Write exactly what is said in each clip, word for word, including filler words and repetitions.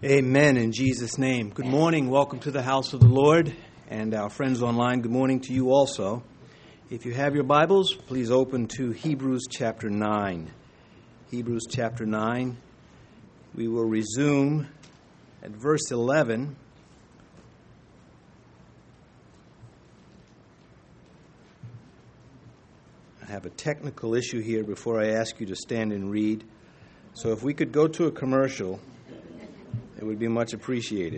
Amen, in Jesus' name. Good morning. Welcome to the house of the Lord. And our friends online, good morning to you also. If you have your Bibles, please open to Hebrews chapter nine. Hebrews chapter nine. We will resume at verse eleven. I have a technical issue here before I ask you to stand and read. So if we could go to a commercial, it would be much appreciated.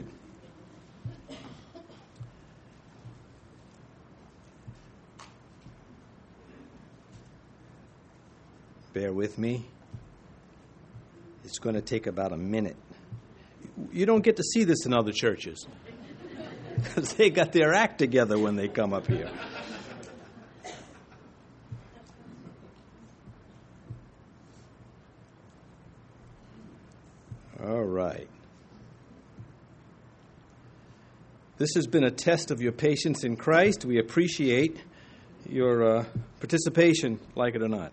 Bear with me. It's going to take about a minute. You don't get to see this in other churches because they got their act together when they come up here. All right. This has been a test of your patience in Christ. We appreciate your uh, participation, like it or not.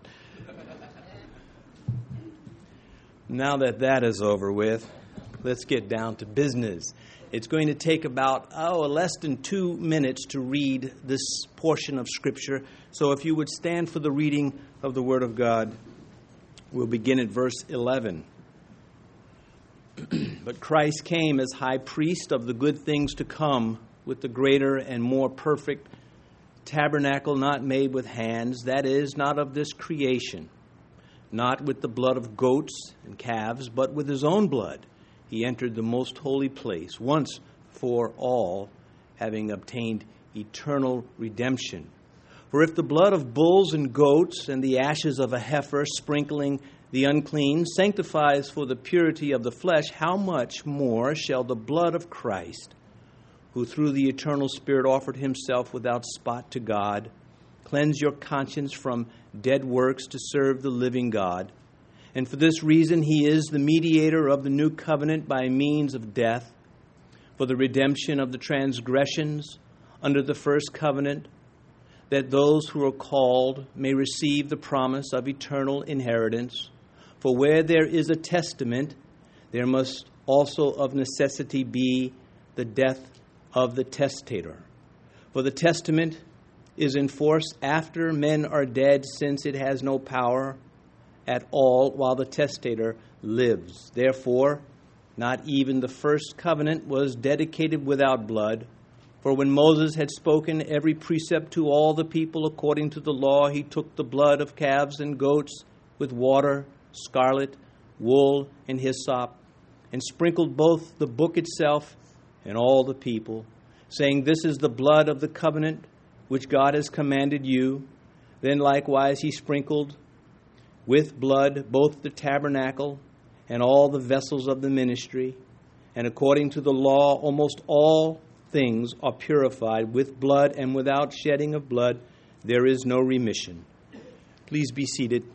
Now that that is over with, let's get down to business. It's going to take about, oh, less than two minutes to read this portion of Scripture. So if you would stand for the reading of the Word of God, we'll begin at verse eleven. But Christ came as high priest of the good things to come with the greater and more perfect tabernacle not made with hands, that is, not of this creation, not with the blood of goats and calves, but with his own blood. He entered the most holy place once for all, having obtained eternal redemption. For if the blood of bulls and goats and the ashes of a heifer sprinkling the unclean sanctifies for the purity of the flesh, how much more shall the blood of Christ, who through the eternal Spirit offered himself without spot to God, cleanse your conscience from dead works to serve the living God? And for this reason he is the mediator of the new covenant by means of death, for the redemption of the transgressions under the first covenant, that those who are called may receive the promise of eternal inheritance. For where there is a testament, there must also of necessity be the death of the testator. For the testament is in force after men are dead, since it has no power at all while the testator lives. Therefore, not even the first covenant was dedicated without blood. For when Moses had spoken every precept to all the people according to the law, he took the blood of calves and goats with water, scarlet, wool, and hyssop, and sprinkled both the book itself and all the people, saying, This is the blood of the covenant which God has commanded you. Then likewise he sprinkled with blood both the tabernacle and all the vessels of the ministry. And according to the law, almost all things are purified with blood, and without shedding of blood there is no remission. Please be seated.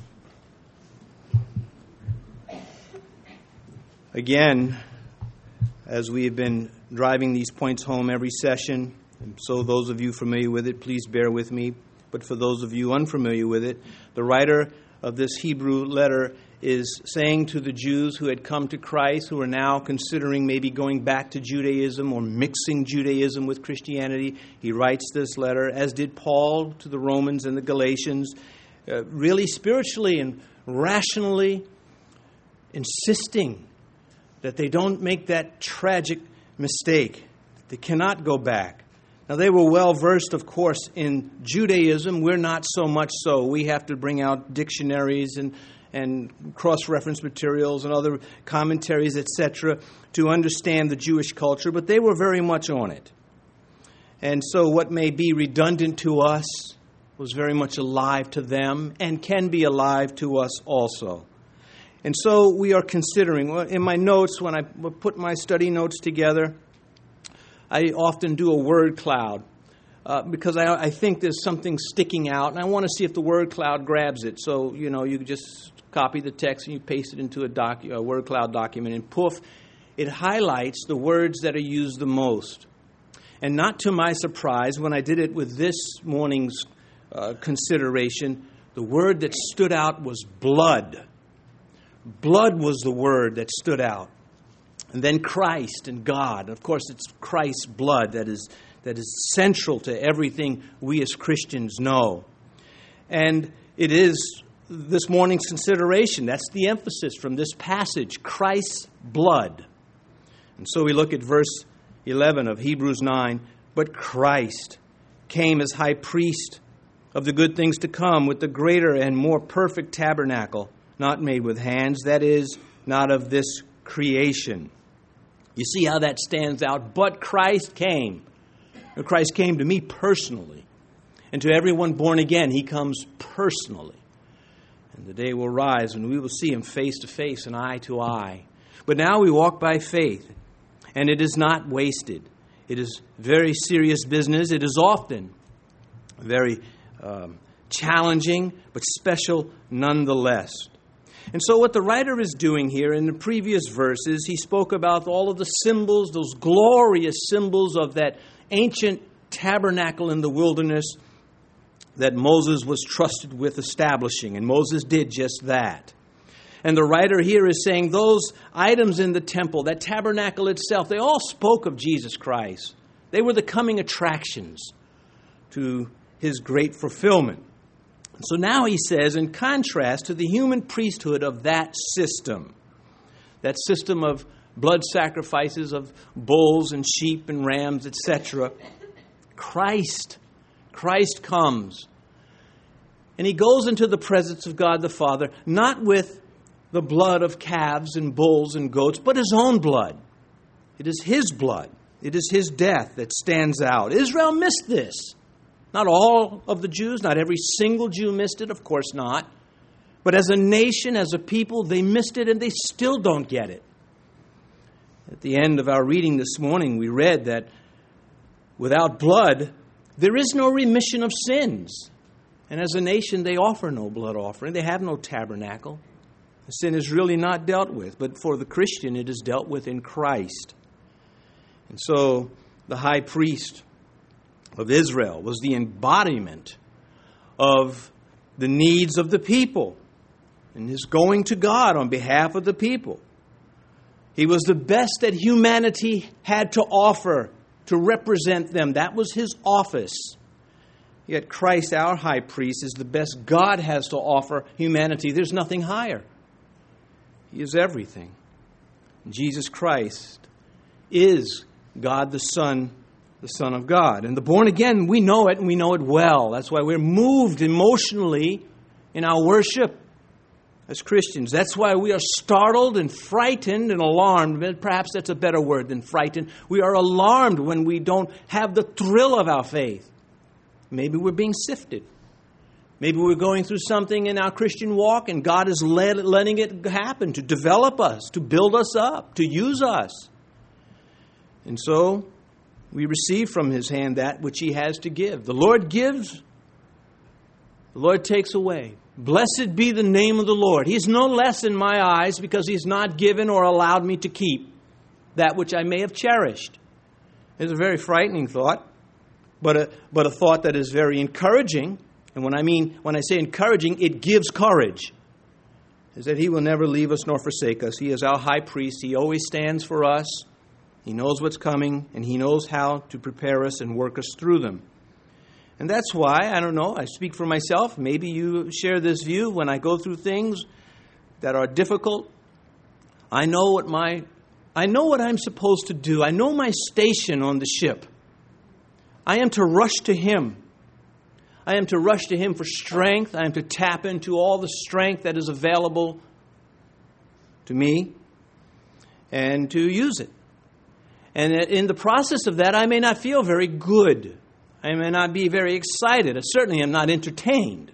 Again, as we have been driving these points home every session, and so those of you familiar with it, please bear with me. But for those of you unfamiliar with it, the writer of this Hebrew letter is saying to the Jews who had come to Christ, who are now considering maybe going back to Judaism or mixing Judaism with Christianity, he writes this letter, as did Paul to the Romans and the Galatians, uh, really spiritually and rationally insisting that they don't make that tragic mistake. They cannot go back. Now, they were well versed, of course, in Judaism. We're not so much so. We have to bring out dictionaries and, and cross-reference materials and other commentaries, et cetera, to understand the Jewish culture, but they were very much on it. And so what may be redundant to us was very much alive to them and can be alive to us also. And so we are considering, in my notes, when I put my study notes together, I often do a word cloud uh, because I, I think there's something sticking out, and I want to see if the word cloud grabs it. So, you know, you just copy the text and you paste it into a, doc, a word cloud document, and poof, it highlights the words that are used the most. And not to my surprise, when I did it with this morning's uh, consideration, the word that stood out was blood. Blood was the word that stood out. And then Christ and God. Of course, it's Christ's blood that is that is central to everything we as Christians know. And it is this morning's consideration. That's the emphasis from this passage, Christ's blood. And so we look at verse eleven of Hebrews nine. But Christ came as high priest of the good things to come with the greater and more perfect tabernacle, not made with hands, that is, not of this creation. You see how that stands out? But Christ came. Christ came to me personally. And to everyone born again, He comes personally. And the day will rise and we will see Him face to face and eye to eye. But now we walk by faith. And it is not wasted. It is very serious business. It is often very um, challenging, but special nonetheless. And so what the writer is doing here in the previous verses, he spoke about all of the symbols, those glorious symbols of that ancient tabernacle in the wilderness that Moses was trusted with establishing. And Moses did just that. And the writer here is saying those items in the temple, that tabernacle itself, they all spoke of Jesus Christ. They were the coming attractions to His great fulfillment. So now he says, in contrast to the human priesthood of that system, that system of blood sacrifices of bulls and sheep and rams, et cetera, Christ, Christ comes. And He goes into the presence of God the Father, not with the blood of calves and bulls and goats, but His own blood. It is His blood. It is His death that stands out. Israel missed this. Not all of the Jews, not every single Jew missed it, of course not. But as a nation, as a people, they missed it and they still don't get it. At the end of our reading this morning, we read that without blood, there is no remission of sins. And as a nation, they offer no blood offering. They have no tabernacle. The sin is really not dealt with. But for the Christian, it is dealt with in Christ. And so the high priest of Israel was the embodiment of the needs of the people and his going to God on behalf of the people. He was the best that humanity had to offer to represent them. That was his office. Yet Christ, our high priest, is the best God has to offer humanity. There's nothing higher. He is everything. Jesus Christ is God the Son, the Son of God. And the born again, we know it and we know it well. That's why we're moved emotionally in our worship as Christians. That's why we are startled and frightened and alarmed. Perhaps that's a better word than frightened. We are alarmed when we don't have the thrill of our faith. Maybe we're being sifted. Maybe we're going through something in our Christian walk and God is let, letting it happen to develop us, to build us up, to use us. And so we receive from His hand that which He has to give. The Lord gives, the Lord takes away. Blessed be the name of the Lord. He's no less in my eyes because He's not given or allowed me to keep that which I may have cherished. It's a very frightening thought, but a, but a thought that is very encouraging. And when I mean, when I say encouraging, it gives courage. Is that He will never leave us nor forsake us. He is our high priest. He always stands for us. He knows what's coming, and He knows how to prepare us and work us through them. And that's why, I don't know, I speak for myself. Maybe you share this view. When I go through things that are difficult, I know what my, I know what I'm supposed to do. I know my station on the ship. I am to rush to Him. I am to rush to Him for strength. I am to tap into all the strength that is available to me and to use it. And in the process of that, I may not feel very good. I may not be very excited. I certainly am not entertained.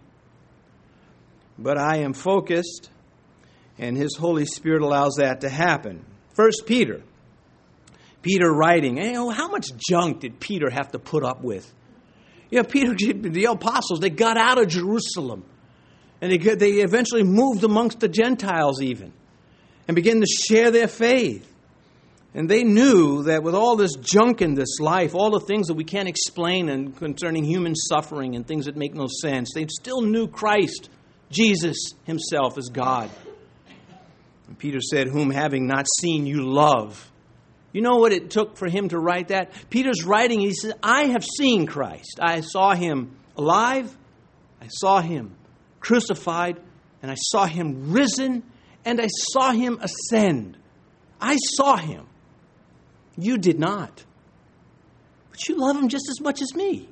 But I am focused, and His Holy Spirit allows that to happen. First Peter. Peter writing. You know, how much junk did Peter have to put up with? You know, Peter, the apostles, they got out of Jerusalem. And they, they eventually moved amongst the Gentiles even. And began to share their faith. And they knew that with all this junk in this life, all the things that we can't explain and concerning human suffering and things that make no sense, they still knew Christ, Jesus Himself, as God. And Peter said, whom having not seen you love. You know what it took for him to write that? Peter's writing, he says, I have seen Christ. I saw him alive. I saw him crucified. And I saw him risen. And I saw him ascend. I saw him. You did not. But you love him just as much as me.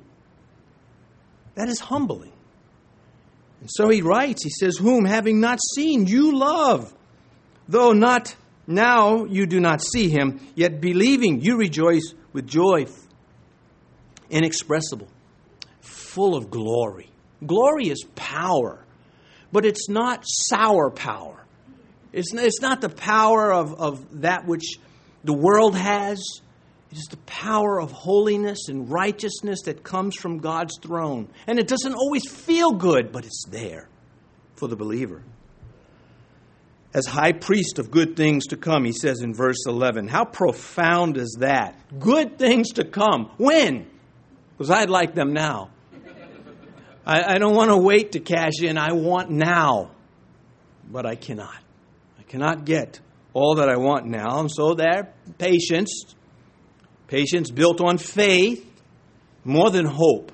That is humbling. And so he writes, he says, whom having not seen you love, though not now you do not see him, yet believing you rejoice with joy inexpressible, full of glory. Glory is power, but it's not sour power. It's, it's not the power of, of that which the world has. It is the power of holiness and righteousness that comes from God's throne. And it doesn't always feel good, but it's there for the believer. As high priest of good things to come, he says in verse eleven. How profound is that? Good things to come. When? Because I'd like them now. I, I don't want to wait to cash in. I want now. But I cannot. I cannot get all that I want now. And so there, patience. Patience built on faith more than hope.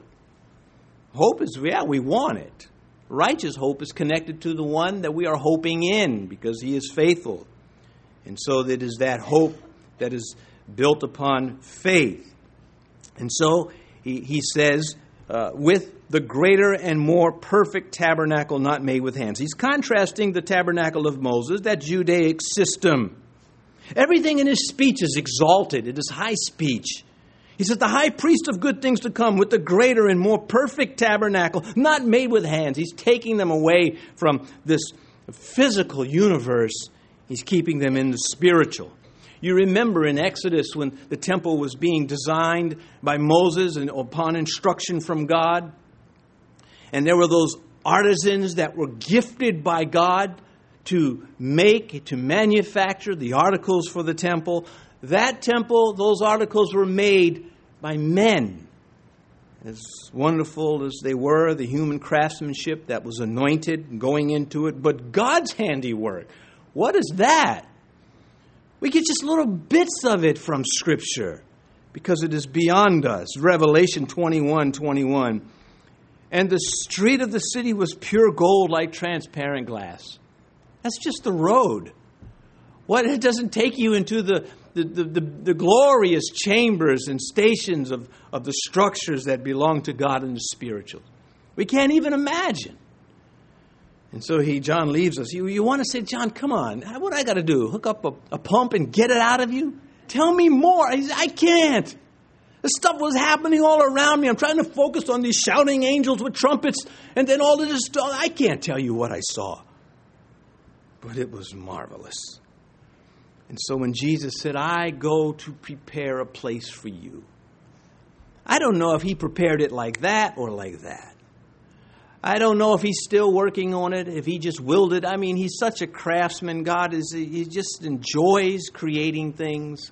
Hope is, yeah, we want it. Righteous hope is connected to the one that we are hoping in because he is faithful. And so it is that hope that is built upon faith. And so he, he says, uh, with the greater and more perfect tabernacle not made with hands. He's contrasting the tabernacle of Moses, that Judaic system. Everything in his speech is exalted. It is high speech. He says, the high priest of good things to come with the greater and more perfect tabernacle, not made with hands. He's taking them away from this physical universe. He's keeping them in the spiritual. You remember in Exodus when the temple was being designed by Moses and upon instruction from God. And there were those artisans that were gifted by God to make, to manufacture the articles for the temple. That temple, those articles were made by men. As wonderful as they were, the human craftsmanship that was anointed going into it, but God's handiwork. What is that? We get just little bits of it from Scripture because it is beyond us. Revelation twenty-one twenty-one. And the street of the city was pure gold like transparent glass. That's just the road. What, it doesn't take you into the The, the, the, the glorious chambers and stations of, of the structures that belong to God in the spiritual. We can't even imagine. And so he, John leaves us. You, you want to say, John, come on. What I got to do? Hook up a, a pump and get it out of you? Tell me more. He said, I can't. The stuff was happening all around me. I'm trying to focus on these shouting angels with trumpets. And then all of this stuff. I can't tell you what I saw. But it was marvelous. And so when Jesus said, I go to prepare a place for you, I don't know if he prepared it like that or like that. I don't know if he's still working on it, if he just willed it. I mean, he's such a craftsman. God is, he just enjoys creating things.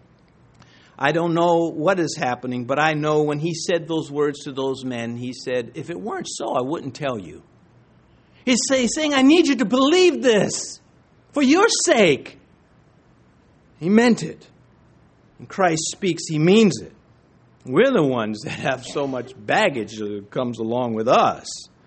I don't know what is happening, but I know when he said those words to those men, he said, if it weren't so, I wouldn't tell you. He's saying, I need you to believe this for your sake. He meant it. When Christ speaks, he means it. We're the ones that have so much baggage that comes along with us.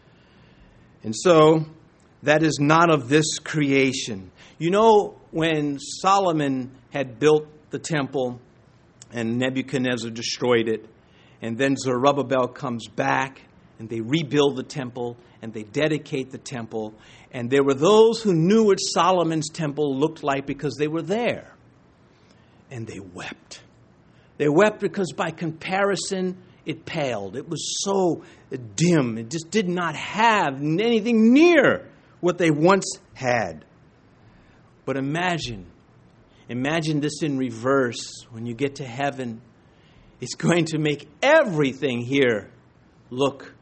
And so, that is not of this creation. You know, when Solomon had built the temple and Nebuchadnezzar destroyed it, and then Zerubbabel comes back and they rebuild the temple and they dedicate the temple. And there were those who knew what Solomon's temple looked like because they were there. And they wept. They wept because by comparison, it paled. It was so dim. It just did not have anything near what they once had. But imagine, imagine this in reverse. When you get to heaven, it's going to make everything here look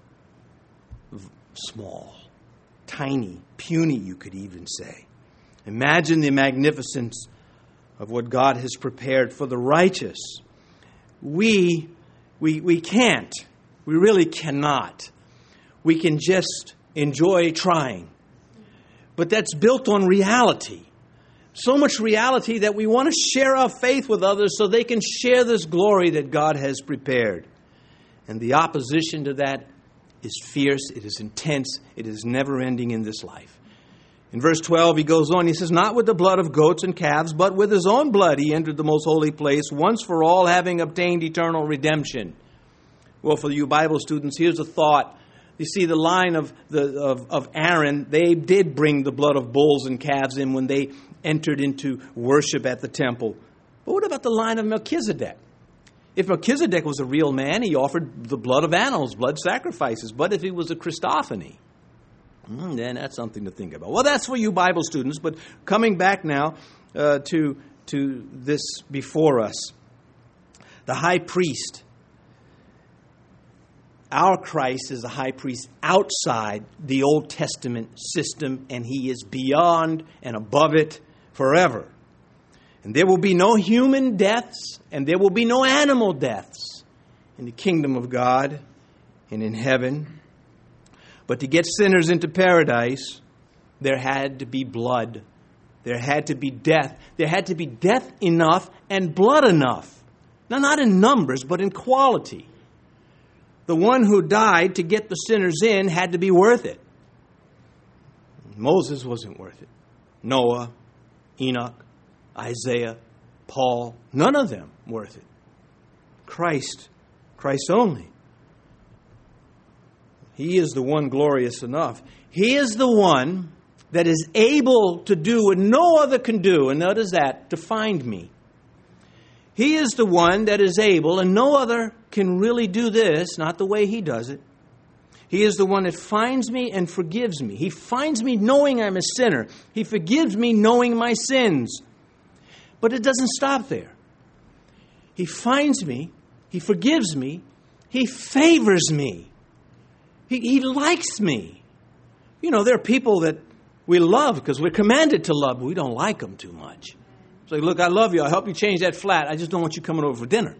small, tiny, puny, you could even say. Imagine the magnificence of what God has prepared for the righteous. We, we, we can't. We really cannot. We can just enjoy trying. But that's built on reality. So much reality that we want to share our faith with others so they can share this glory that God has prepared. And the opposition to that is fierce, it is intense, it is never ending in this life. In verse twelve, he goes on, he says, not with the blood of goats and calves, but with his own blood he entered the most holy place, once for all, having obtained eternal redemption. Well, for you Bible students, here's a thought. You see, the line of, the, of, of Aaron, they did bring the blood of bulls and calves in when they entered into worship at the temple. But what about the line of Melchizedek? If Melchizedek was a real man, he offered the blood of animals, blood sacrifices. But if he was a Christophany, then that's something to think about. Well, that's for you Bible students. But coming back now uh, to, to this before us. The high priest. Our Christ is a high priest outside the Old Testament system, and he is beyond and above it forever. And there will be no human deaths, and there will be no animal deaths in the kingdom of God and in heaven. But to get sinners into paradise, there had to be blood. There had to be death. There had to be death enough and blood enough. Now, not in numbers, but in quality. The one who died to get the sinners in had to be worth it. Moses wasn't worth it. Noah, Enoch, Isaiah, Paul, none of them worth it. Christ, Christ only. He is the one glorious enough. He is the one that is able to do what no other can do. And notice that, to find me. He is the one that is able, and no other can really do this, not the way he does it. He is the one that finds me and forgives me. He finds me knowing I'm a sinner. He forgives me knowing my sins. But it doesn't stop there. He finds me. He forgives me. He favors me. He, he likes me. You know, there are people that we love because we're commanded to love, but we don't like them too much. It's like, look, I love you. I'll help you change that flat. I just don't want you coming over for dinner.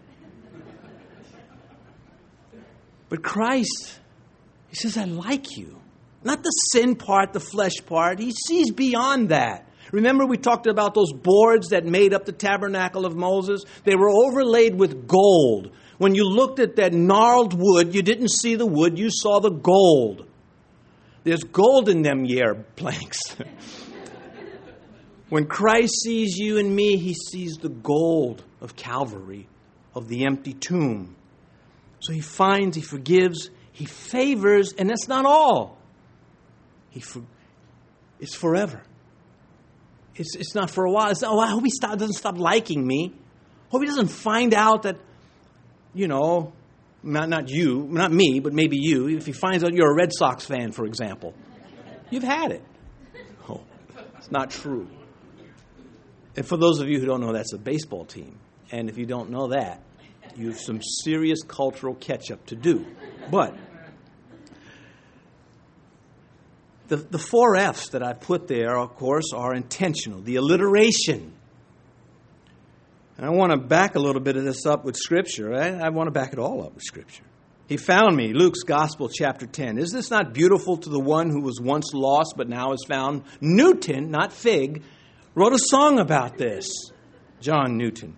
But Christ, he says, I like you. Not the sin part, the flesh part. He sees beyond that. Remember we talked about those boards that made up the tabernacle of Moses? They were overlaid with gold. When you looked at that gnarled wood, you didn't see the wood, you saw the gold. There's gold in them year planks. When Christ sees you and me, he sees the gold of Calvary, of the empty tomb. So he finds, he forgives, he favors, and that's not all. He for, it's forever. It's it's not for a while. It's not, oh, I hope he stop, doesn't stop liking me. I hope he doesn't find out that, you know, not, not you, not me, but maybe you. If he finds out you're a Red Sox fan, for example, you've had it. Oh, it's not true. And for those of you who don't know, that's a baseball team. And if you don't know that, you have some serious cultural catch-up to do. But the, the four F's that I put there, of course, are intentional. The alliteration. And I want to back a little bit of this up with Scripture. I, I want to back it all up with Scripture. He found me, Luke's Gospel, chapter ten. Is this not beautiful to the one who was once lost but now is found? Newton, not Fig, wrote a song about this. John Newton.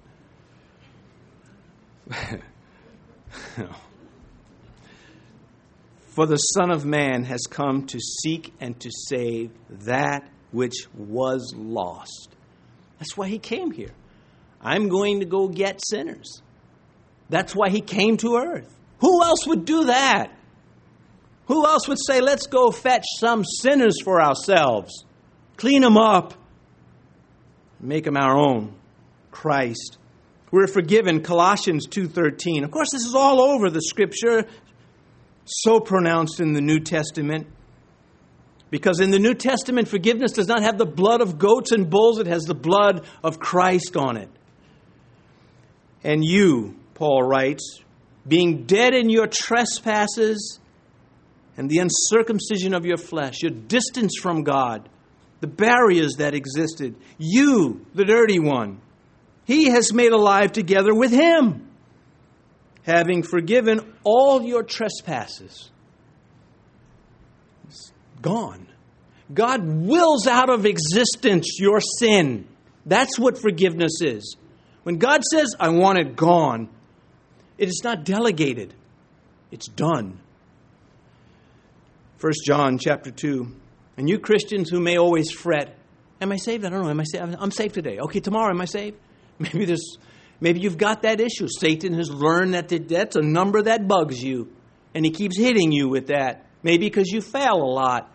For the Son of Man has come to seek and to save that which was lost. That's why he came here. I'm going to go get sinners. That's why he came to earth. Who else would do that? Who else would say, let's go fetch some sinners for ourselves, clean them up, make them our own? Christ. We're forgiven, Colossians two thirteen. Of course, this is all over the Scripture, so pronounced in the New Testament. Because in the New Testament, forgiveness does not have the blood of goats and bulls. It has the blood of Christ on it. And you, Paul writes, being dead in your trespasses and the uncircumcision of your flesh, your distance from God, the barriers that existed, you, the dirty one, he has made alive together with him, having forgiven all your trespasses. It's gone. God wills out of existence your sin. That's what forgiveness is. When God says, I want it gone, it is not delegated. It's done. First John chapter two. And you Christians who may always fret, am I saved? I don't know. Am I saved? I'm saved today. Okay, tomorrow, am I saved? Maybe there's, maybe you've got that issue. Satan has learned that that's a number that bugs you. And he keeps hitting you with that. Maybe because you fail a lot.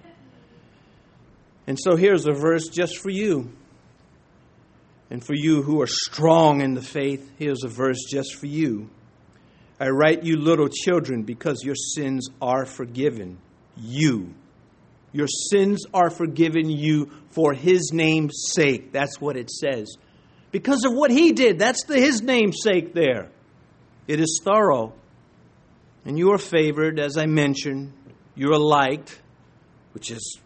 And so here's a verse just for you. And for you who are strong in the faith, here's a verse just for you. I write you little children because your sins are forgiven you. Your sins are forgiven you for His name's sake. That's what it says. Because of what He did. That's the His name's sake there. It is thorough. And you are favored, as I mentioned. You are liked, which is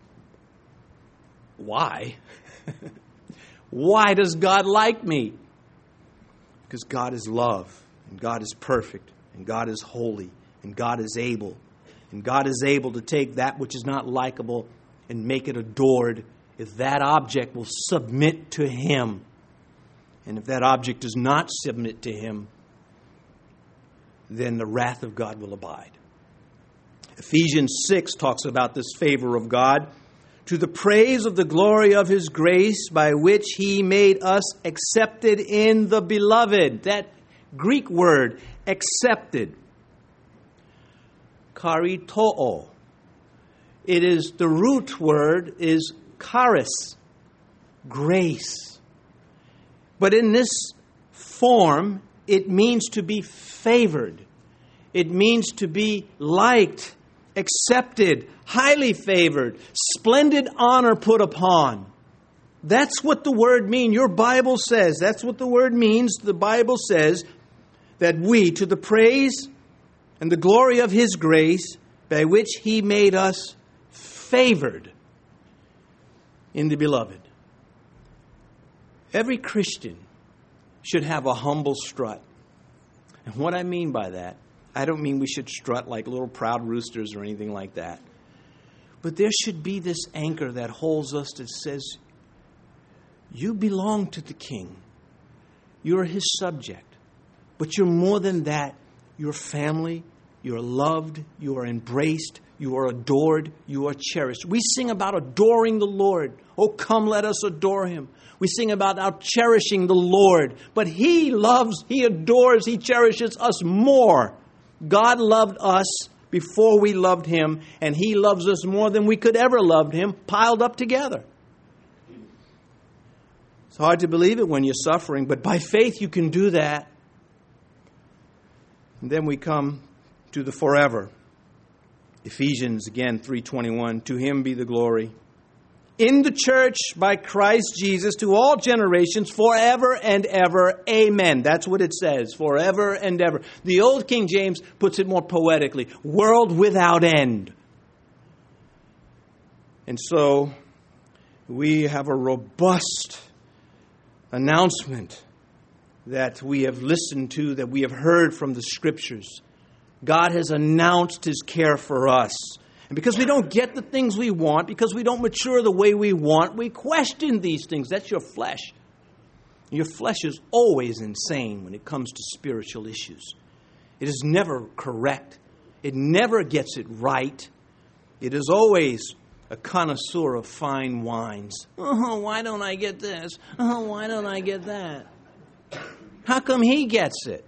why? Why does God like me? Because God is love, and God is perfect, and God is holy, and God is able. And God is able to take that which is not likable and make it adored if that object will submit to Him. And if that object does not submit to Him, then the wrath of God will abide. Ephesians six talks about this favor of God. To the praise of the glory of His grace by which He made us accepted in the beloved. That Greek word, accepted. Charitoo. It is, the root word is charis, grace. But in this form, it means to be favored. It means to be liked, accepted, highly favored, splendid honor put upon. That's what the word means. Your Bible says, that's what the word means. The Bible says that we, to the praise and the glory of His grace, by which He made us favored in the beloved. Every Christian should have a humble strut. And what I mean by that, I don't mean we should strut like little proud roosters or anything like that. But there should be this anchor that holds us that says, you belong to the King. You're His subject. But you're more than that. You're family. You're loved. You are embraced. You are adored. You are cherished. We sing about adoring the Lord. Oh, come, let us adore Him. We sing about our cherishing the Lord. But He loves, He adores, He cherishes us more. God loved us before we loved Him, and He loves us more than we could ever love Him, piled up together. It's hard to believe it when you're suffering, but by faith you can do that. And then we come to the forever. Ephesians, again, three twenty-one. To Him be the glory in the church by Christ Jesus to all generations forever and ever. Amen. That's what it says. Forever and ever. The old King James puts it more poetically. World without end. And so we have a robust announcement that we have listened to, that we have heard from the Scriptures. God has announced His care for us. And because we don't get the things we want, because we don't mature the way we want, we question these things. That's your flesh. Your flesh is always insane when it comes to spiritual issues. It is never correct. It never gets it right. It is always a connoisseur of fine wines. Oh, why don't I get this? Oh, why don't I get that? How come he gets it?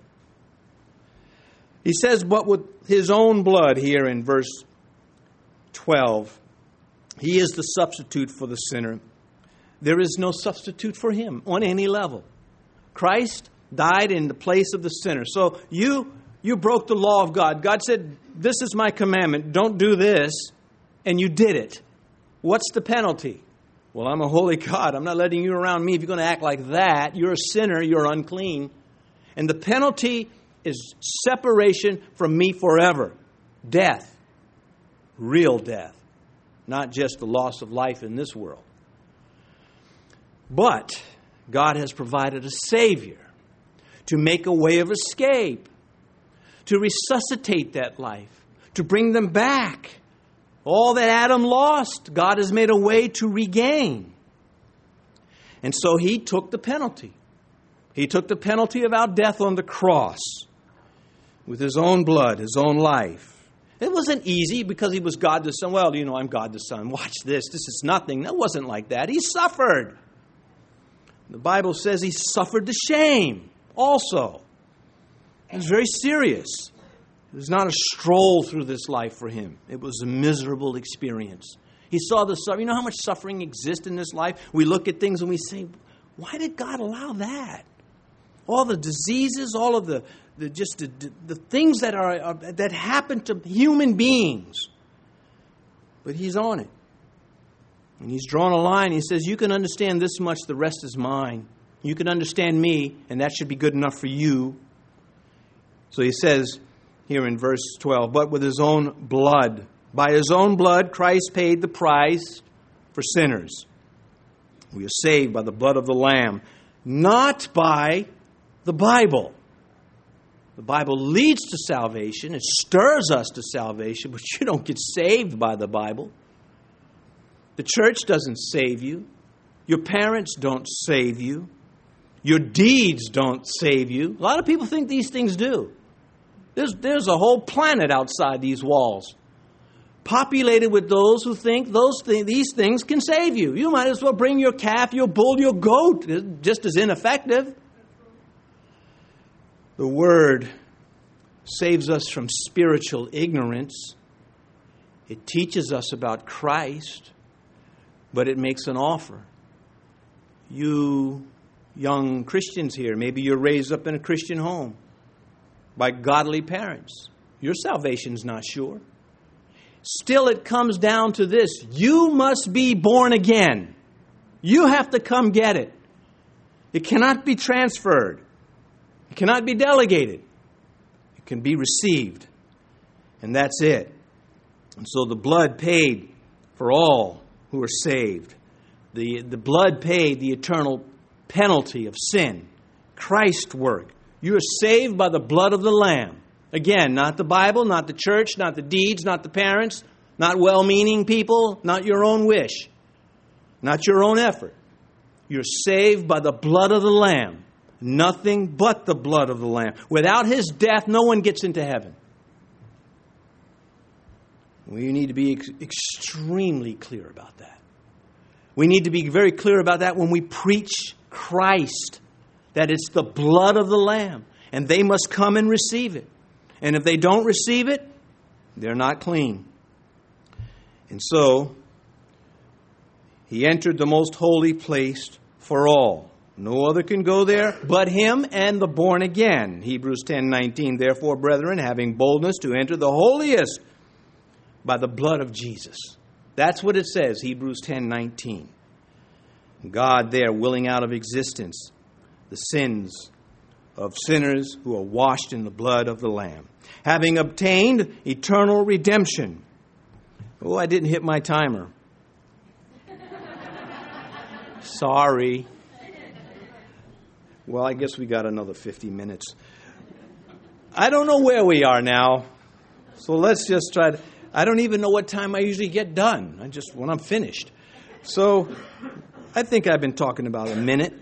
He says, but with His own blood here in verse twelve, He is the substitute for the sinner. There is no substitute for Him on any level. Christ died in the place of the sinner. So you you broke the law of God. God said, this is my commandment. Don't do this. And you did it. What's the penalty? Well, I'm a holy God. I'm not letting you around me if you're going to act like that. You're a sinner. You're unclean. And the penalty is separation from me forever. Death. Real death. Not just the loss of life in this world. But God has provided a Savior to make a way of escape, to resuscitate that life, to bring them back. All that Adam lost, God has made a way to regain. And so he took the penalty. He took the penalty of our death on the cross with his own blood, his own life. It wasn't easy because he was God the Son. Well, you know, I'm God the Son. Watch this. This is nothing. That wasn't like that. He suffered. The Bible says he suffered the shame also. It was very serious. It was not a stroll through this life for him. It was a miserable experience. He saw the suffering. You know how much suffering exists in this life? We look at things and we say, why did God allow that? All the diseases, all of the, the just the, the things that are, are that happen to human beings. But he's on it. And he's drawn a line. He says, you can understand this much, the rest is mine. You can understand me, and that should be good enough for you. So he says here in verse twelve, but with his own blood. By his own blood, Christ paid the price for sinners. We are saved by the blood of the Lamb, not by the Bible. The Bible leads to salvation. It stirs us to salvation, but you don't get saved by the Bible. The church doesn't save you. Your parents don't save you. Your deeds don't save you. A lot of people think these things do. There's, there's a whole planet outside these walls, populated with those who think those th- these things can save you. You might as well bring your calf, your bull, your goat. It's just as ineffective. The Word saves us from spiritual ignorance. It teaches us about Christ, but it makes an offer. You young Christians here, maybe you're raised up in a Christian home by godly parents. Your salvation's not sure. Still, it comes down to this. You must be born again. You have to come get it. It cannot be transferred. It cannot be delegated. It can be received. And that's it. And so the blood paid for all who are saved. The, the blood paid the eternal penalty of sin. Christ's work. You are saved by the blood of the Lamb. Again, not the Bible, not the church, not the deeds, not the parents, not well-meaning people, not your own wish, not your own effort. You're saved by the blood of the Lamb. Nothing but the blood of the Lamb. Without His death, no one gets into heaven. We need to be ex- extremely clear about that. We need to be very clear about that when we preach Christ, that it's the blood of the Lamb, and they must come and receive it. And if they don't receive it, they're not clean. And so, He entered the most holy place for all. No other can go there but Him and the born again. Hebrews ten nineteen, therefore, brethren, having boldness to enter the holiest by the blood of Jesus. That's what it says, Hebrews ten nineteen. God there willing out of existence the sins of sinners who are washed in the blood of the Lamb, having obtained eternal redemption. Oh, I didn't hit my timer. Sorry. Well, I guess we got another fifty minutes. I don't know where we are now, so let's just try to... I don't even know what time I usually get done. I just when I'm finished. So I think I've been talking about a minute.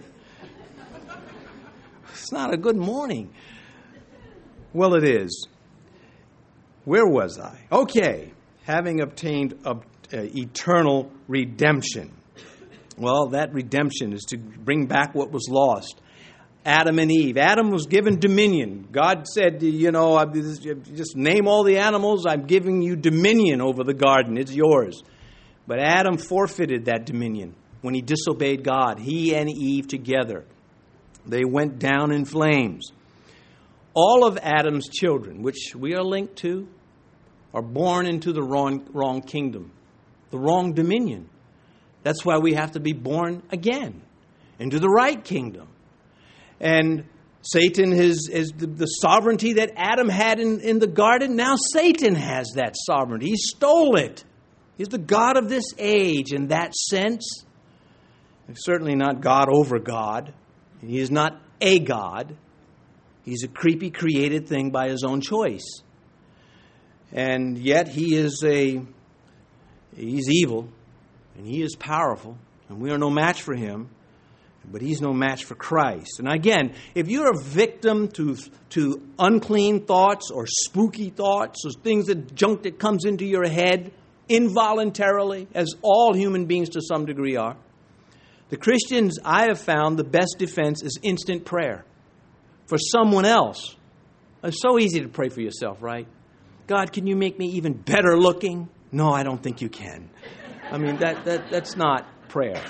It's not a good morning. Well, it is. Where was I? Okay. Having obtained uh, eternal redemption. Well, that redemption is to bring back what was lost. Adam and Eve. Adam was given dominion. God said, you know, just name all the animals. I'm giving you dominion over the garden. It's yours. But Adam forfeited that dominion when he disobeyed God. He and Eve together. They went down in flames. All of Adam's children, which we are linked to, are born into the wrong, wrong kingdom, the wrong dominion. That's why we have to be born again into the right kingdom. And Satan is, is the, the sovereignty that Adam had in, in the garden. Now Satan has that sovereignty. He stole it. He's the God of this age in that sense. He's certainly not God over God. He is not a God. He's a creepy created thing by his own choice. And yet he is a, he's evil and he is powerful and we are no match for him. But he's no match for Christ. And again, if you're a victim to, to unclean thoughts or spooky thoughts or things that junk that comes into your head involuntarily, as all human beings to some degree are, the Christians, I have found, the best defense is instant prayer for someone else. It's so easy to pray for yourself, right? God, can you make me even better looking? No, I don't think you can. I mean, that, that that's not prayer.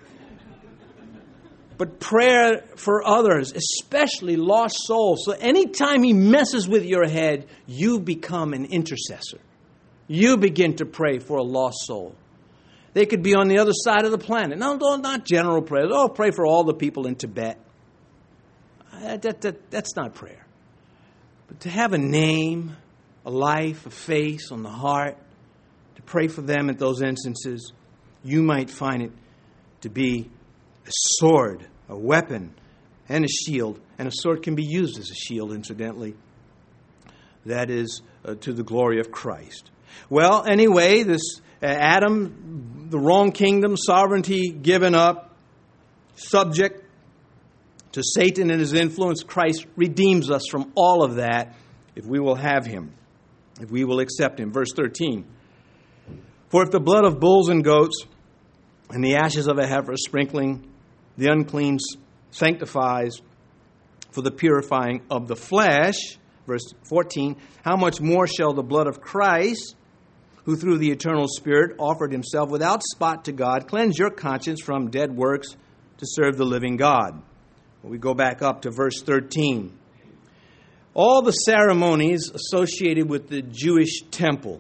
But prayer for others, especially lost souls. So anytime he messes with your head, you become an intercessor. You begin to pray for a lost soul. They could be on the other side of the planet. No, no, not general prayers. Oh, pray for all the people in Tibet. That, that, that's not prayer. But to have a name, a life, a face on the heart, to pray for them at those instances, you might find it to be a sword, a weapon, and a shield. And a sword can be used as a shield, incidentally. That is uh, to the glory of Christ. Well, anyway, this uh, Adam, the wrong kingdom, sovereignty given up, subject to Satan and his influence, Christ redeems us from all of that if we will have him, if we will accept him. Verse thirteen. For if the blood of bulls and goats and the ashes of a heifer sprinkling the unclean sanctifies for the purifying of the flesh, verse fourteen, how much more shall the blood of Christ, who through the eternal Spirit offered himself without spot to God, cleanse your conscience from dead works to serve the living God. We go back up to verse thirteen. All the ceremonies associated with the Jewish temple,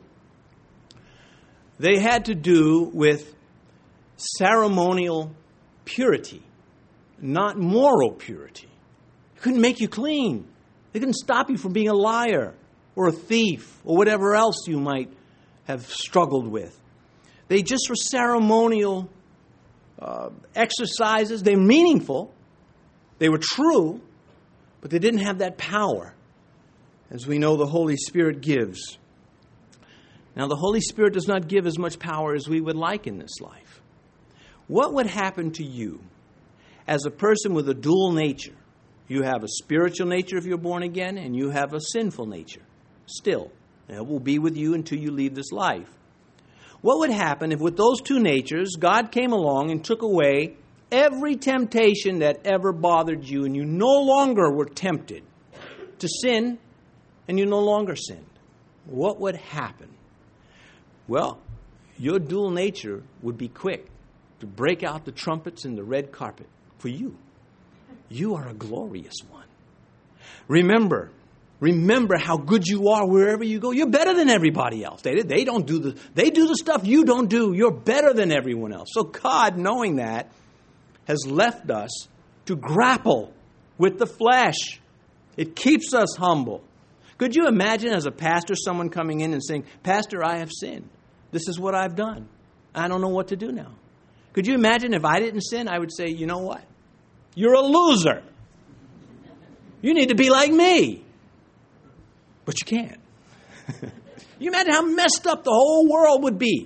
they had to do with ceremonial purity, not moral purity. It couldn't make you clean. It couldn't stop you from being a liar or a thief or whatever else you might have struggled with. They just were ceremonial uh, exercises. They're meaningful. They were true, but they didn't have that power, as we know the Holy Spirit gives. Now, the Holy Spirit does not give as much power as we would like in this life. What would happen to you as a person with a dual nature? You have a spiritual nature if you're born again, and you have a sinful nature still. And it will be with you until you leave this life. What would happen if with those two natures, God came along and took away every temptation that ever bothered you, and you no longer were tempted to sin, and you no longer sinned? What would happen? Well, your dual nature would be quick to break out the trumpets and the red carpet for you. You are a glorious one. Remember, remember how good you are wherever you go. You're better than everybody else. They, they don't do the, they do the stuff you don't do. You're better than everyone else. So God, knowing that, has left us to grapple with the flesh. It keeps us humble. Could you imagine as a pastor someone coming in and saying, Pastor, I have sinned. This is what I've done. I don't know what to do now. Could you imagine if I didn't sin, I would say, you know what? You're a loser. You need to be like me. But you can't. You imagine how messed up the whole world would be.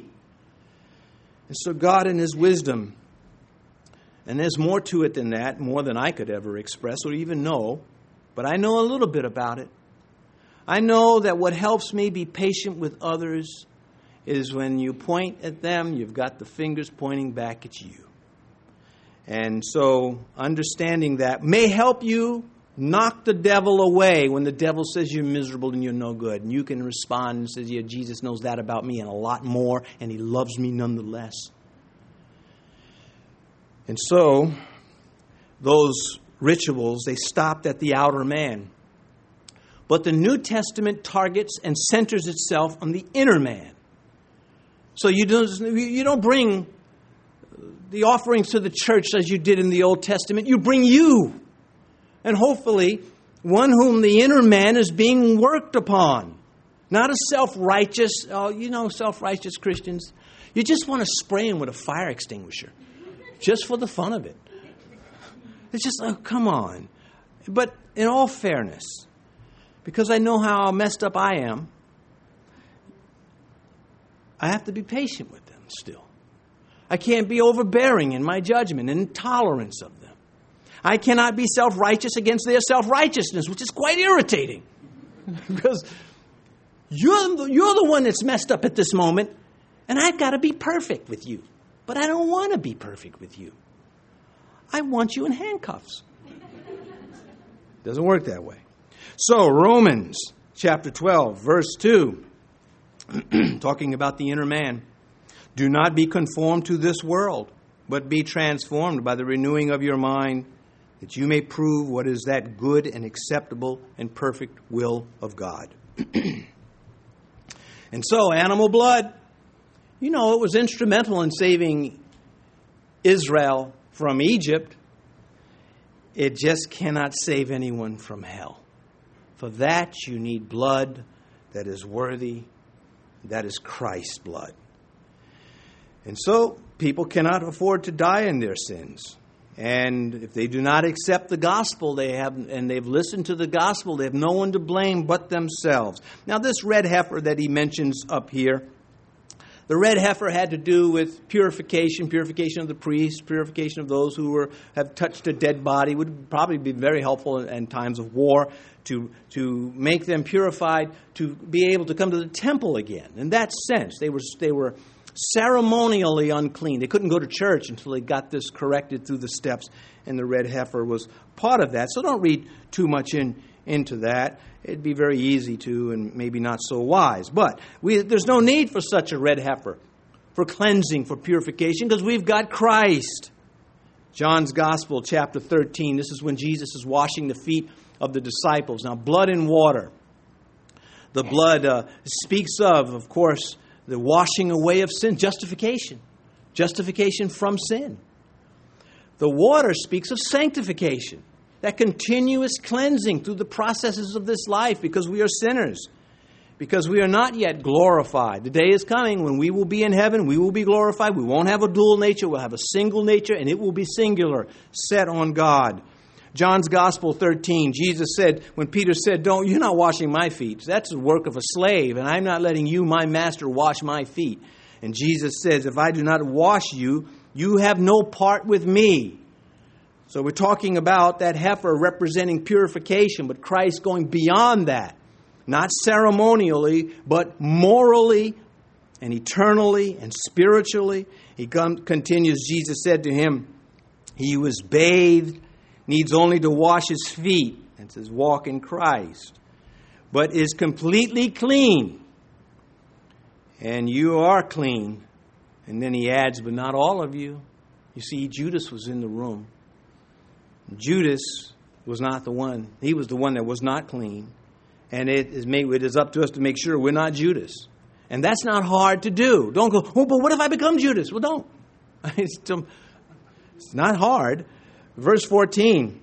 And so God in his wisdom, and there's more to it than that, more than I could ever express or even know, but I know a little bit about it. I know that what helps me be patient with others is when you point at them, you've got the fingers pointing back at you. And so understanding that may help you knock the devil away when the devil says you're miserable and you're no good. And you can respond and say, yeah, Jesus knows that about me and a lot more, and he loves me nonetheless. And so those rituals, they stopped at the outer man. But the New Testament targets and centers itself on the inner man. So you don't, you don't bring the offerings to the church as you did in the Old Testament. You bring you. And hopefully, one whom the inner man is being worked upon. Not a self-righteous, oh, you know, self-righteous Christians. You just want to spray him with a fire extinguisher. Just for the fun of it. It's just, oh, come on. But in all fairness, because I know how messed up I am, I have to be patient with them still. I can't be overbearing in my judgment and intolerance of them. I cannot be self-righteous against their self-righteousness, which is quite irritating. Because you're the, you're the one that's messed up at this moment, and I've got to be perfect with you. But I don't want to be perfect with you. I want you in handcuffs. Doesn't work that way. So, Romans chapter twelve, verse two, talking about the inner man. Do not be conformed to this world, but be transformed by the renewing of your mind, that you may prove what is that good and acceptable and perfect will of God. And so, animal blood, you know, it was instrumental in saving Israel from Egypt. It just cannot save anyone from hell. For that, you need blood that is worthy, that is Christ's blood. And so, people cannot afford to die in their sins. And if they do not accept the gospel, they have, and they've listened to the gospel, they have no one to blame but themselves. Now, this red heifer that he mentions up here, the red heifer had to do with purification, purification of the priests, purification of those who were have touched a dead body. Would probably be very helpful in, in times of war to to make them purified, to be able to come to the temple again. In that sense, they were they were ceremonially unclean. They couldn't go to church until they got this corrected through the steps, and the red heifer was part of that. So don't read too much in into that. It'd be very easy to, and maybe not so wise. But we, there's no need for such a red heifer for cleansing, for purification, because we've got Christ. John's Gospel, chapter thirteen. This is when Jesus is washing the feet of the disciples. Now, blood and water. The blood uh, speaks of, of course, the washing away of sin, justification. Justification from sin. The water speaks of sanctification. That continuous cleansing through the processes of this life, because we are sinners. Because we are not yet glorified. The day is coming when we will be in heaven. We will be glorified. We won't have a dual nature. We'll have a single nature, and it will be singular, set on God. John's Gospel thirteen, Jesus said, when Peter said, "Don't, you're not washing my feet. That's the work of a slave, and I'm not letting you, my master, wash my feet." And Jesus says, "If I do not wash you, you have no part with me." So we're talking about that heifer representing purification, but Christ going beyond that. Not ceremonially, but morally and eternally and spiritually. He come, continues, Jesus said to him, "He who is bathed needs only to wash his feet," and says, "walk in Christ, but is completely clean. And you are clean." And then he adds, "but not all of you." You see, Judas was in the room. Judas was not the one. He was the one that was not clean. And it is, made, it is up to us to make sure we're not Judas. And that's not hard to do. Don't go, "Oh, but what if I become Judas?" Well, don't. It's, it's not hard. Verse fourteen.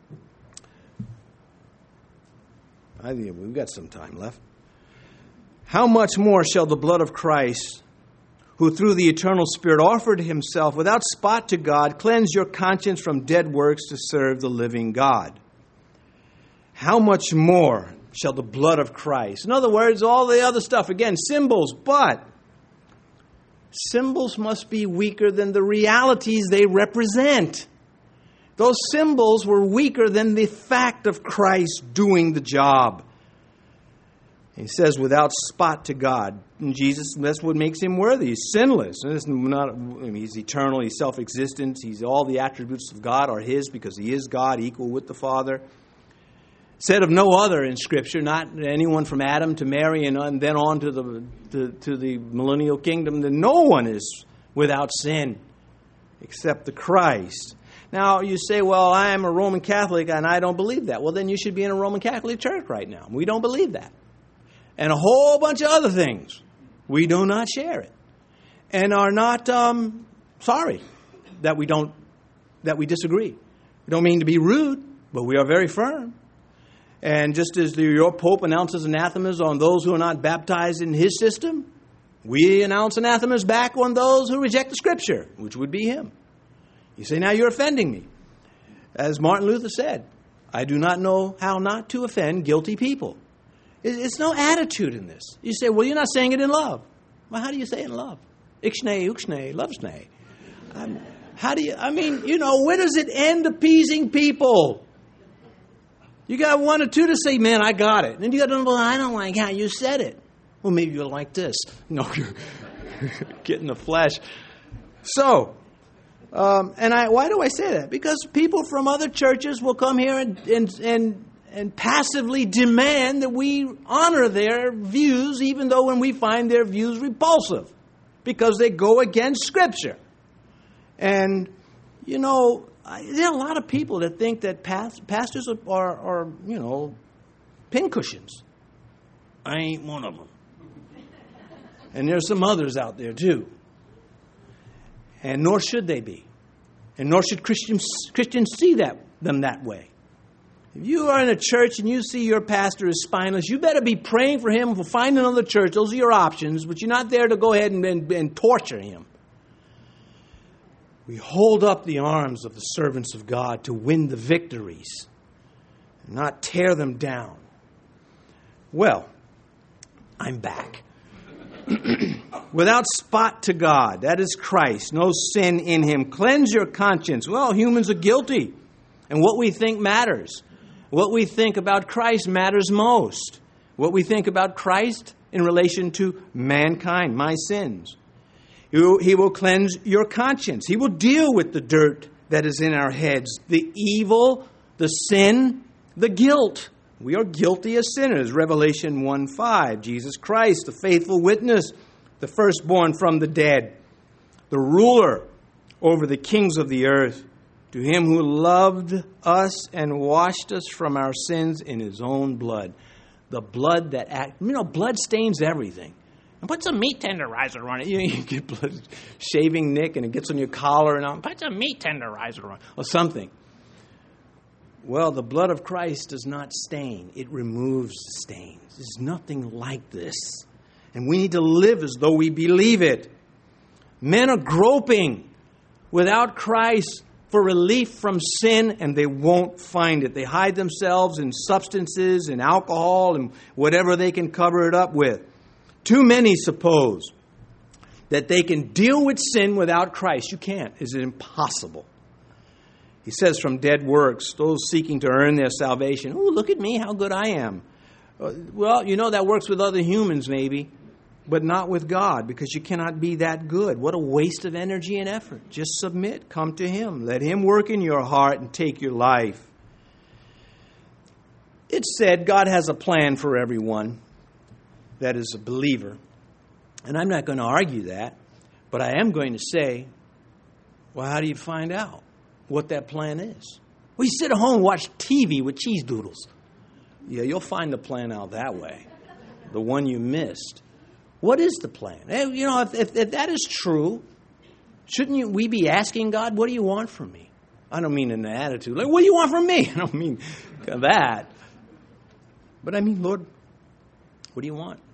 I think we've got some time left. "How much more shall the blood of Christ, who through the eternal Spirit offered himself without spot to God, cleanse your conscience from dead works to serve the living God?" How much more shall the blood of Christ? In other words, all the other stuff, again, symbols, but symbols must be weaker than the realities they represent. Those symbols were weaker than the fact of Christ doing the job. He says, without spot to God. And Jesus, that's what makes him worthy. He's sinless. He's, not, I mean, he's eternal. He's self-existent. He's, all the attributes of God are his because he is God, equal with the Father. Said of no other in Scripture, not anyone from Adam to Mary and, and then on to the to, to the millennial kingdom, that no one is without sin except the Christ. Now, you say, "Well, I am a Roman Catholic and I don't believe that." Well, then you should be in a Roman Catholic church right now. We don't believe that. And a whole bunch of other things. We do not share it. And are not um, sorry that we don't, that we disagree. We don't mean to be rude, but we are very firm. And just as the, your Pope announces anathemas on those who are not baptized in his system, we announce anathemas back on those who reject the Scripture, which would be him. You say, "Now you're offending me." As Martin Luther said, "I do not know how not to offend guilty people." It's no attitude in this. You say, "Well, you're not saying it in love." Well, how do you say it in love? Ixnay, uxnay, lovesnay. Um, How do you, I mean, you know, where does it end appeasing people? You got one or two to say, man, I got it. And then you got another, well, I don't like how you said it. Well, maybe you're like this. No, you're getting the flesh. So, um, and I, why do I say that? Because people from other churches will come here and, and, and, and passively demand that we honor their views, even though when we find their views repulsive, because they go against Scripture. And, you know, I, there are a lot of people that think that past, pastors are, are, are, you know, pincushions. I ain't one of them. And there's some others out there, too. And nor should they be. And nor should Christians, Christians see that, them that way. If you are in a church and you see your pastor is spineless, you better be praying for him for find another church. Those are your options, but you're not there to go ahead and, and, and torture him. We hold up the arms of the servants of God to win the victories, not tear them down. Well, I'm back. Without spot to God, that is Christ, no sin in him. Cleanse your conscience. Well, humans are guilty, and what we think matters. What we think about Christ matters most. What we think about Christ in relation to mankind, my sins. He will cleanse your conscience. He will deal with the dirt that is in our heads, the evil, the sin, the guilt. We are guilty as sinners. Revelation one five. Jesus Christ, the faithful witness, the firstborn from the dead, the ruler over the kings of the earth. To him who loved us and washed us from our sins in his own blood. The blood that act, you know, blood stains everything. And put some meat tenderizer on it. You know, you get blood shaving Nick and it gets on your collar and all. Put some meat tenderizer on it or something. Well, the blood of Christ does not stain. It removes the stains. There's nothing like this. And we need to live as though we believe it. Men are groping without Christ for relief from sin, and they won't find it. They hide themselves in substances and alcohol and whatever they can cover it up with. Too many suppose that they can deal with sin without Christ. You can't. It's impossible. He says from dead works, those seeking to earn their salvation. Oh, look at me, how good I am. Well, you know, that works with other humans maybe, but not with God, because you cannot be that good. What a waste of energy and effort. Just submit. Come to him. Let him work in your heart and take your life. It's said God has a plan for everyone that is a believer. And I'm not going to argue that, but I am going to say, well, how do you find out what that plan is? Well, you sit at home and watch T V with cheese doodles. Yeah, you'll find the plan out that way, the one you missed. What is the plan? You know, if, if, if that is true, shouldn't you, we be asking God, what do you want from me? I don't mean in the attitude, like, what do you want from me? I don't mean that. But I mean, Lord, what do you want?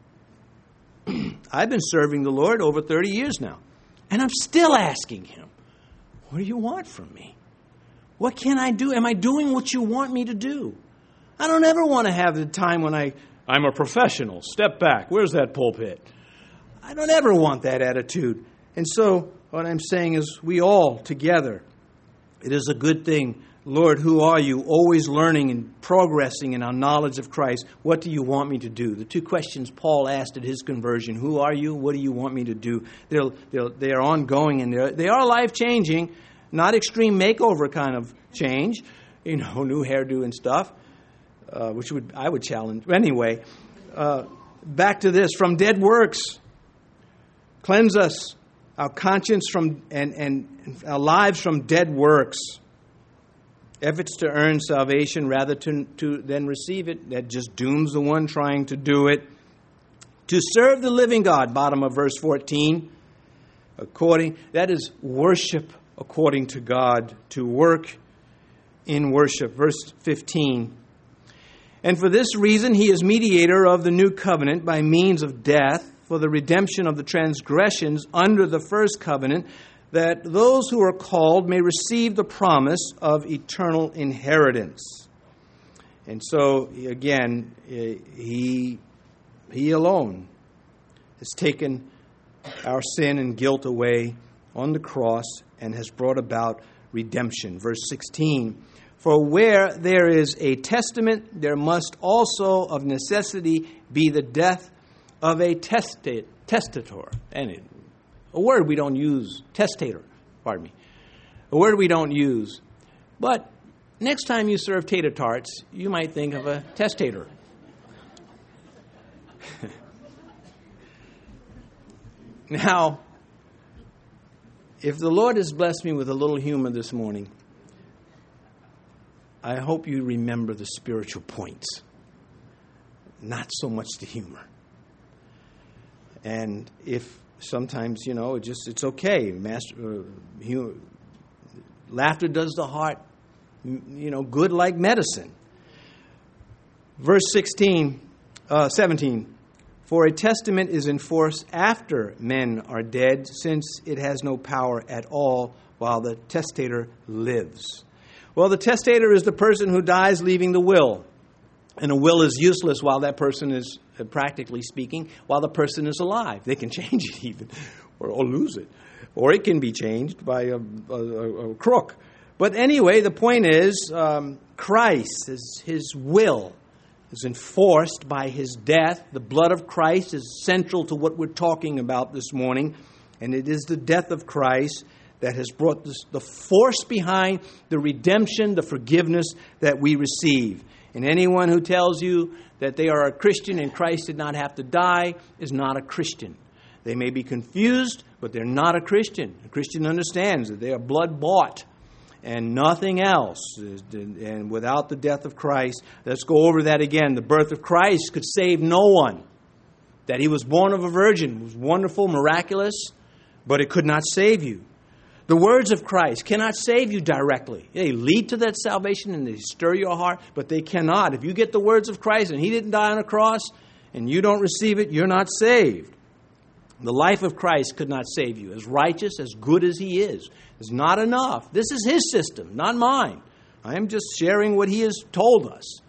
I've been serving the Lord over thirty years now, and I'm still asking him, what do you want from me? What can I do? Am I doing what you want me to do? I don't ever want to have the time when I, I'm a professional. Step back. Where's that pulpit? I don't ever want that attitude. And so what I'm saying is we all together, it is a good thing. Lord, who are you? Always learning and progressing in our knowledge of Christ. What do you want me to do? The two questions Paul asked at his conversion. Who are you? What do you want me to do? They're, they're, they're ongoing and they're, they are life-changing, not extreme makeover kind of change. You know, new hairdo and stuff, uh, which would I would challenge. Anyway, uh, back to this. From dead works, cleanse us, our conscience from and, and our lives from dead works. Efforts to earn salvation rather to, to than receive it, that just dooms the one trying to do it. To serve the living God, bottom of verse fourteen, according, that is worship according to God, to work in worship. Verse fifteen, and for this reason he is mediator of the new covenant by means of death, for the redemption of the transgressions under the first covenant, that those who are called may receive the promise of eternal inheritance. And so, again, he, he alone has taken our sin and guilt away on the cross and has brought about redemption. Verse sixteen, for where there is a testament, there must also of necessity be the death of a testa- testator. And it, a word we don't use, testator, pardon me. A word we don't use. But next time you serve tater tarts, you might think of a testator. Now, if the Lord has blessed me with a little humor this morning, I hope you remember the spiritual points, not so much the humor. And if sometimes, you know, it just it's okay. Master, uh, humor, laughter does the heart, you know, good like medicine. Verse sixteen, uh, seventeen. For a testament is in force after men are dead, since it has no power at all while the testator lives. Well, the testator is the person who dies leaving the will. And a will is useless while that person is, uh, practically speaking, while the person is alive. They can change it even, or, or lose it. Or it can be changed by a, a, a crook. But anyway, the point is, um, Christ, his, his will, is enforced by his death. The blood of Christ is central to what we're talking about this morning. And it is the death of Christ that has brought this, the force behind the redemption, the forgiveness that we receive. And anyone who tells you that they are a Christian and Christ did not have to die is not a Christian. They may be confused, but they're not a Christian. A Christian understands that they are blood bought and nothing else. And without the death of Christ, let's go over that again. The birth of Christ could save no one. That he was born of a virgin was wonderful, miraculous, but it could not save you. The words of Christ cannot save you directly. They lead to that salvation and they stir your heart, but they cannot. If you get the words of Christ and he didn't die on a cross and you don't receive it, you're not saved. The life of Christ could not save you. As righteous, as good as he is, is not enough. This is his system, not mine. I am just sharing what he has told us.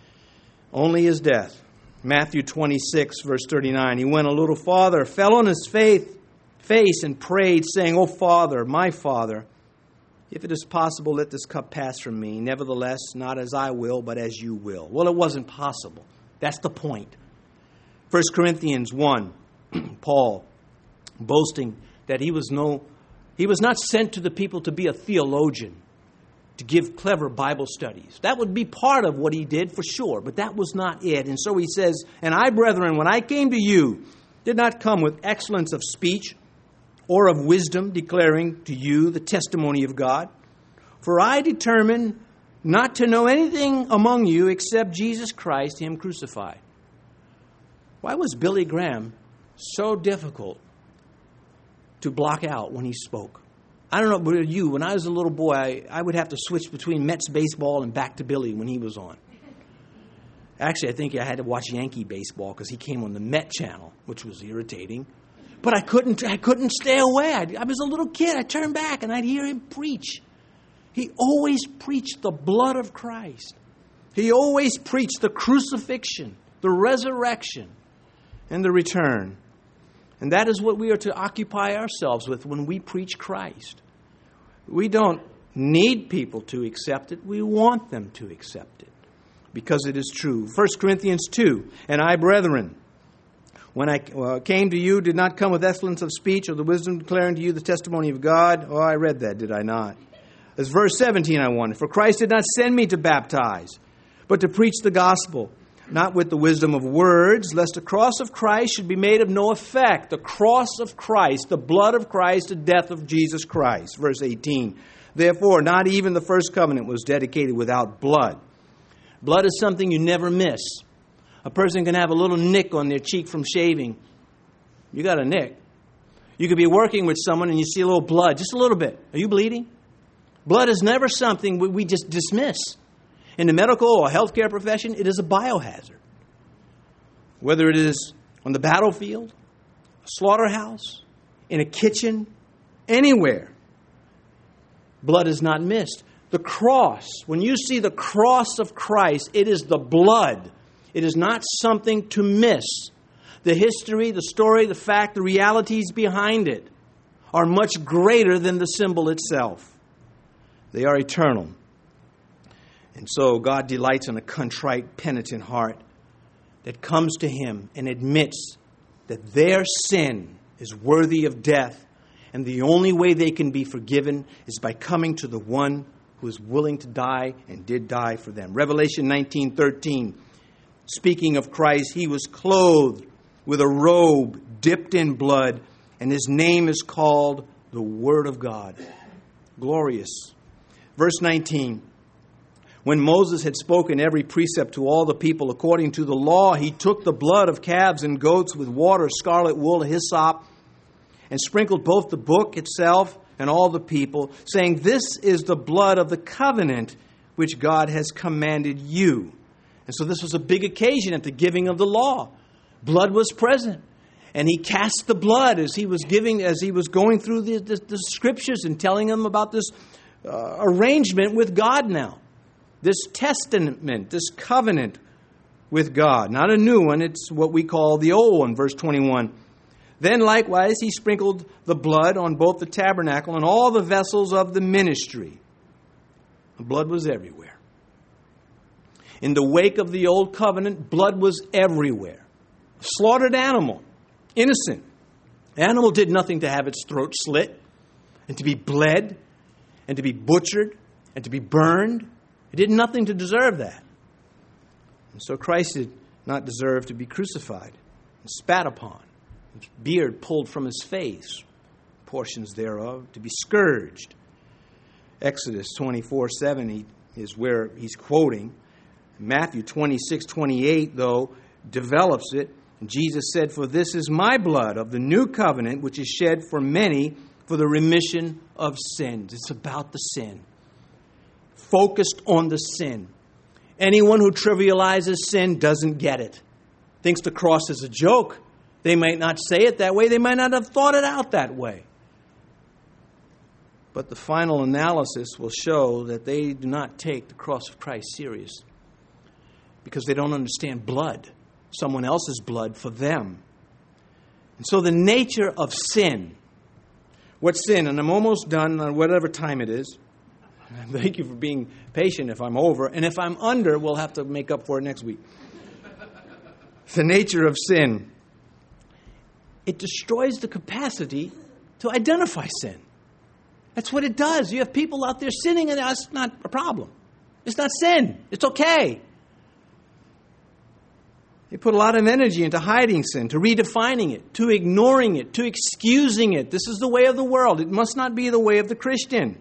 Only his death. Matthew twenty-six, verse thirty-nine. He went a little farther, fell on his faith, face and prayed, saying, O Father, my Father, if it is possible, let this cup pass from me. Nevertheless, not as I will, but as you will. Well, it wasn't possible. That's the point. First Corinthians one, Paul boasting that he was no, he was not sent to the people to be a theologian, to give clever Bible studies. That would be part of what he did for sure, but that was not it. And so he says, and I, brethren, when I came to you, did not come with excellence of speech or of wisdom, declaring to you the testimony of God. For I determined not to know anything among you except Jesus Christ, him crucified. Why was Billy Graham so difficult to block out when he spoke? I don't know about you. When I was a little boy, I, I would have to switch between Mets baseball and back to Billy when he was on. Actually, I think I had to watch Yankee baseball because he came on the Met channel, which was irritating. But I couldn't I couldn't stay away. I, I was a little kid. I turned back and I'd hear him preach. He always preached the blood of Christ. He always preached the crucifixion, the resurrection, and the return. And that is what we are to occupy ourselves with when we preach Christ. We don't need people to accept it. We want them to accept it because it is true. First Corinthians two, and I, brethren, when I uh, came to you, did not come with excellence of speech or the wisdom declaring to you the testimony of God. Oh, I read that, did I not? It's verse seventeen I wanted. For Christ did not send me to baptize, but to preach the gospel, not with the wisdom of words, lest the cross of Christ should be made of no effect. The cross of Christ, the blood of Christ, the death of Jesus Christ. Verse eighteen. Therefore, not even the first covenant was dedicated without blood. Blood is something you never miss. A person can have a little nick on their cheek from shaving. You got a nick. You could be working with someone and you see a little blood, just a little bit. Are you bleeding? Blood is never something we just dismiss. In the medical or healthcare profession, it is a biohazard. Whether it is on the battlefield, a slaughterhouse, in a kitchen, anywhere, blood is not missed. The cross, when you see the cross of Christ, it is the blood. It is not something to miss. The history, the story, the fact, the realities behind it are much greater than the symbol itself. They are eternal. And so God delights in a contrite, penitent heart that comes to Him and admits that their sin is worthy of death, and the only way they can be forgiven is by coming to the one who is willing to die and did die for them. Revelation nineteen thirteen, speaking of Christ, He was clothed with a robe dipped in blood, and His name is called the Word of God. Glorious. Verse nineteen, when Moses had spoken every precept to all the people according to the law, he took the blood of calves and goats with water, scarlet wool, hyssop, and sprinkled both the book itself and all the people, saying, "This is the blood of the covenant which God has commanded you." And so this was a big occasion at the giving of the law. Blood was present. And he cast the blood as he was giving, as he was going through the, the, the scriptures and telling them about this uh, arrangement with God now. This testament, this covenant with God. Not a new one, it's what we call the old one, verse twenty-one. Then likewise he sprinkled the blood on both the tabernacle and all the vessels of the ministry. The blood was everywhere. In the wake of the old covenant, blood was everywhere. A slaughtered animal, innocent. The animal did nothing to have its throat slit and to be bled and to be butchered and to be burned. It did nothing to deserve that. And so Christ did not deserve to be crucified and spat upon, his beard pulled from his face, portions thereof, to be scourged. Exodus twenty-four seven is where he's quoting. Matthew twenty-six twenty-eight, though, develops it. And Jesus said, "For this is my blood of the new covenant, which is shed for many for the remission of sins." It's about the sin. Focused on the sin. Anyone who trivializes sin doesn't get it. Thinks the cross is a joke. They might not say it that way. They might not have thought it out that way. But the final analysis will show that they do not take the cross of Christ serious because they don't understand blood, someone else's blood for them. And so the nature of sin. What's sin? And I'm almost done on whatever time it is. Thank you for being patient if I'm over. And if I'm under, we'll have to make up for it next week. The nature of sin. It destroys the capacity to identify sin. That's what it does. You have people out there sinning, and that's not a problem. It's not sin. It's okay. They put a lot of energy into hiding sin, to redefining it, to ignoring it, to excusing it. This is the way of the world. It must not be the way of the Christian.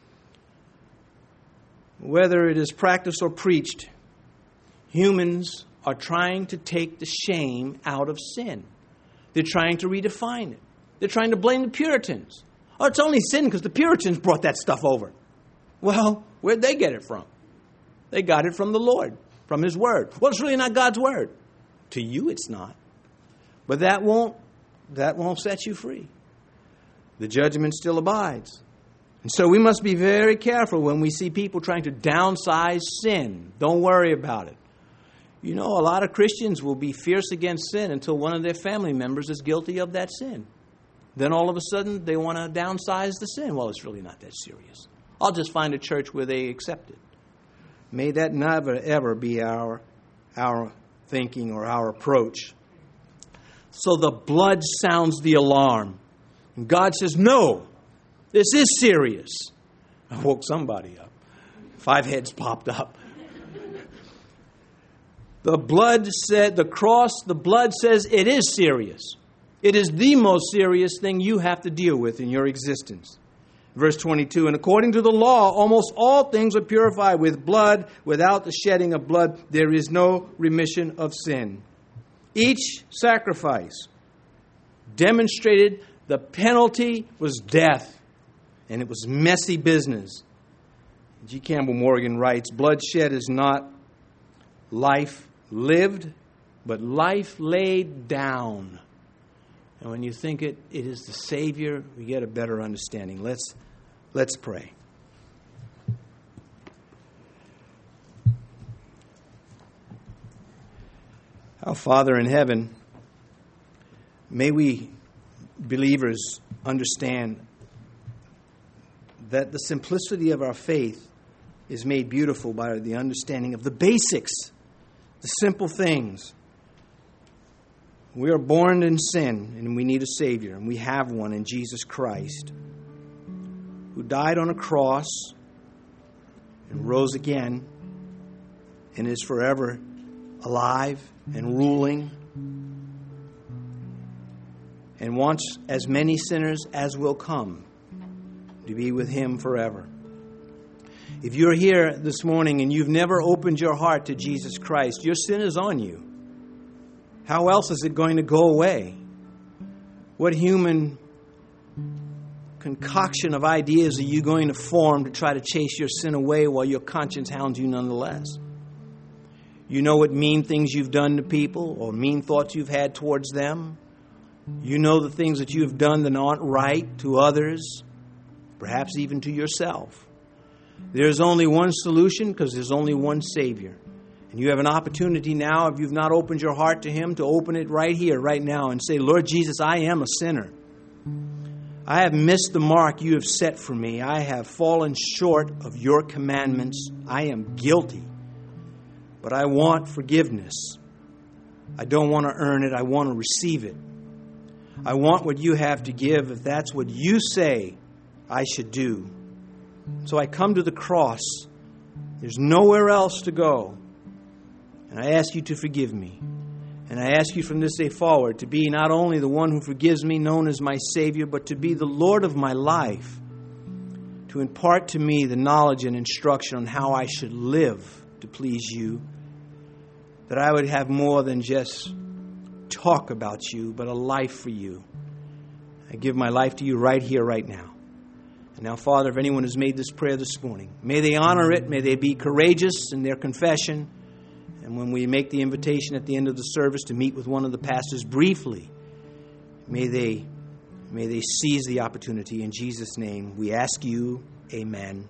Whether it is practiced or preached, humans are trying to take the shame out of sin. They're trying to redefine it. They're trying to blame the Puritans. Oh, it's only sin because the Puritans brought that stuff over. Well, where'd they get it from? They got it from the Lord, from His Word. Well, it's really not God's Word. To you, it's not. But that won't, that won't set you free. The judgment still abides. And so we must be very careful when we see people trying to downsize sin. Don't worry about it. You know, a lot of Christians will be fierce against sin until one of their family members is guilty of that sin. Then all of a sudden they want to downsize the sin. Well, it's really not that serious. I'll just find a church where they accept it. May that never, ever be our, our thinking or our approach. So the blood sounds the alarm. And God says, no. This is serious. I woke somebody up. Five heads popped up. The blood said, the cross, the blood says it is serious. It is the most serious thing you have to deal with in your existence. Verse twenty-two, and according to the law, almost all things are purified with blood. Without the shedding of blood, there is no remission of sin. Each sacrifice demonstrated the penalty was death. And it was messy business. G. Campbell Morgan writes, bloodshed is not life lived, but life laid down. And when you think it, it is the Savior, we get a better understanding. Let's, let's pray. Our Father in heaven, may we believers understand that the simplicity of our faith is made beautiful by the understanding of the basics, the simple things. We are born in sin, and we need a Savior, and we have one in Jesus Christ, who died on a cross and rose again and is forever alive and ruling and wants as many sinners as will come to be with Him forever. If you're here this morning and you've never opened your heart to Jesus Christ, your sin is on you. How else is it going to go away? What human concoction of ideas are you going to form to try to chase your sin away while your conscience hounds you nonetheless? You know what mean things you've done to people or mean thoughts you've had towards them. You know the things that you have done that aren't right to others, perhaps even to yourself. There's only one solution because there's only one Savior. And you have an opportunity now, if you've not opened your heart to Him, to open it right here, right now, and say, Lord Jesus, I am a sinner. I have missed the mark you have set for me. I have fallen short of your commandments. I am guilty. But I want forgiveness. I don't want to earn it. I want to receive it. I want what you have to give if that's what you say I should do. So I come to the cross. There's nowhere else to go. And I ask you to forgive me. And I ask you from this day forward to be not only the one who forgives me, known as my Savior, but to be the Lord of my life, to impart to me the knowledge and instruction on how I should live to please you, that I would have more than just talk about you, but a life for you. I give my life to you right here, right now. And now, Father, if anyone has made this prayer this morning, may they honor it, may they be courageous in their confession. And when we make the invitation at the end of the service to meet with one of the pastors briefly, may they, may they seize the opportunity. In Jesus' name, we ask you, amen.